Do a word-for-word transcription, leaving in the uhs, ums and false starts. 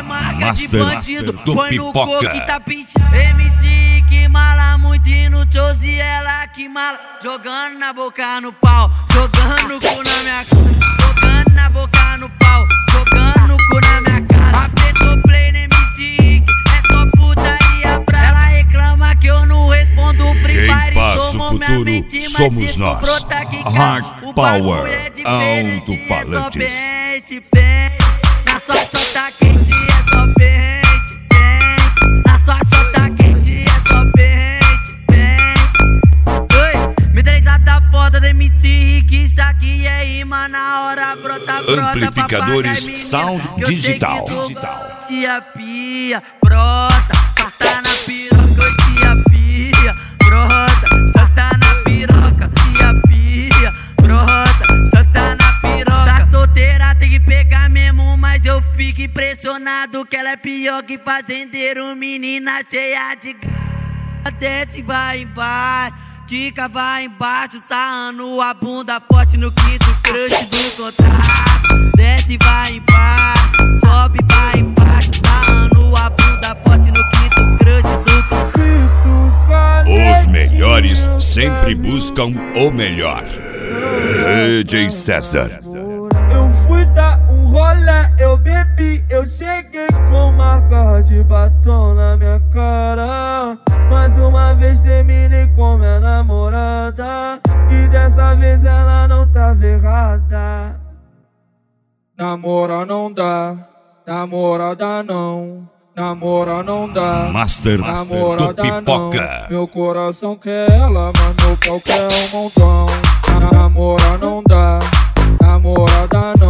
marca de Master bandido, do põe no Pipoca. coco e tá pinchando. M C que mala muito e no Josie ela que mala. Jogando na boca no pau, jogando o cu na minha cara. Jogando na boca no pau, jogando o cu na minha cara. Apertou play no M C, é só putaria pra ela. Reclama que eu não respondo Free Quem Fire. faz o Tomou minha futuro mente, mas somos se nós. for brotar que Hard cara, o Power, bagulho é diferente, alto-falantes. é só pente, pente. Na sua chota quente é só pente, pente. Na sua chota quente é só pente, pente. Oi, me deslizada foda do M C Rick, isso aqui é rima na hora, brota, brota. Amplificadores papai, Sound menina, Digital. que eu sei que tu Digital. Tia pia, brota, carta na piroca, oi, tia pia, brota, senta na piroca, tia pia, brota, senta na piroca. Tá solteira, tem que pegar mesmo, mas eu fico impressionado que ela é pior que fazendeiro, menina cheia de g... Desce, vai embaixo, quica, vai embaixo, sarrando a bunda forte no quinto crush do contrato. Desce, vai embaixo, sobe, vai embaixo, sarrando a bunda forte no quinto crush do contrato. Os melhores sempre buscam o melhor. D J César. Eu fui dar um rolê, eu bebi, eu cheguei com marca de batom na minha cara. Mais uma vez terminei com minha namorada, e dessa vez ela não tava errada. Namora não dá, namorada não. Namora não dá, Master do namorada Pipoca. não. Meu coração quer ela, mas meu pau quer um montão. Namora não dá, namorada não.